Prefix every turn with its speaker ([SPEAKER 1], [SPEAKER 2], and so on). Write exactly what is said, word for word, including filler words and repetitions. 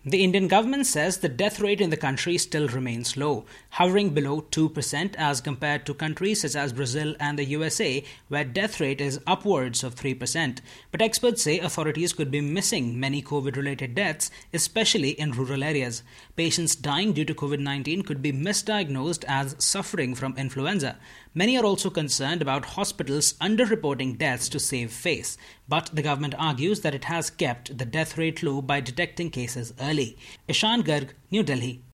[SPEAKER 1] The Indian government says the death rate in the country still remains low, hovering below two percent as compared to countries such as Brazil and the U S A, where death rate is upwards of three percent. But experts say authorities could be missing many COVID-related deaths, especially in rural areas. Patients dying due to COVID nineteen could be misdiagnosed as suffering from influenza. Many are also concerned about hospitals underreporting deaths to save face, but the government argues that it has kept the death rate low by detecting cases early. Ishan Garg, New Delhi.